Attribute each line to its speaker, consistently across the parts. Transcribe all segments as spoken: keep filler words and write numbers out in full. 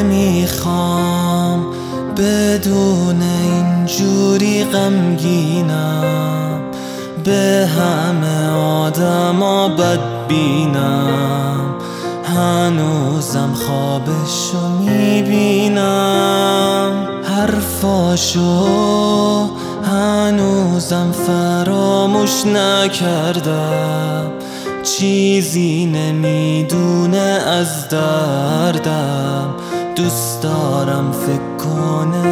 Speaker 1: نمیخوام بدون اینجوری غمگینم، به همه آدما بدبینم، هنوزم خوابشو میبینم، حرفاشو هنوزم فراموش نکردم، چیزی نمیدونه از دردم، دوست دارم فکر کنه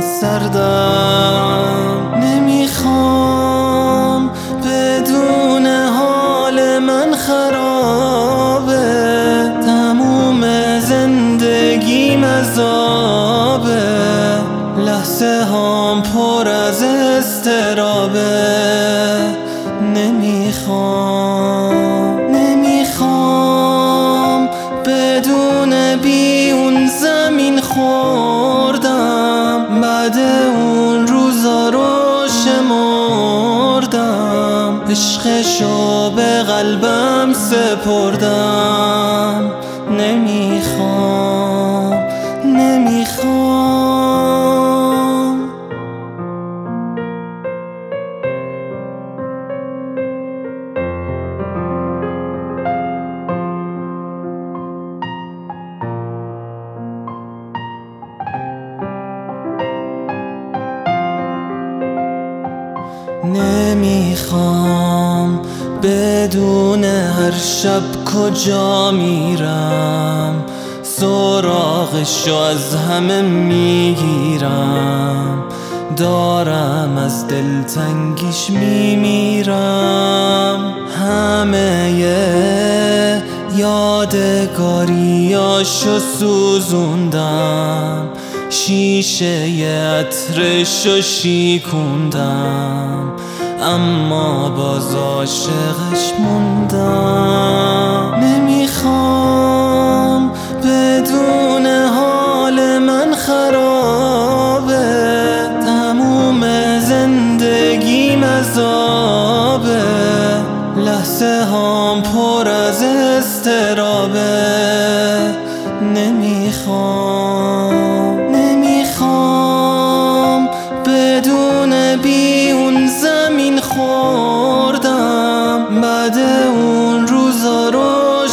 Speaker 1: سردم. نمیخوام بدون حال من خرابه، تموم زندگیم عذابه، لحظه هام پر از اضطرابه. نمیخوام نمیخوام بدون بی اون زمین خوردم، بعد اون روزا رو شمردم، عشقشو به قلبم سپردم. نمیخوام نمیخوام نمیخوام بدون هر شب کجا میرم، سراغشو از همه میگیرم، دارم از دلتنگیش میمیرم، همه یادگاریاشو سوزوندم، شیشه عطرشو شیکوندم، اما باز عاشقش موندم. نمیخوام بدون حال من خرابه، تموم زندگیم عذابه، لحظه هام پر از اضطرابه. نمیخوام نمیخوام بدون بی اون زمین خوردم، بعد اون روزا رو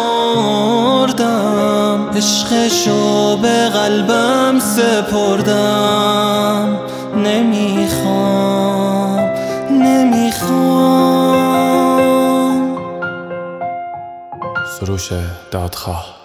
Speaker 1: شمردم، عشقشو به قلبم سپردم. نمیخوام نمیخوام
Speaker 2: سروش دادخواه.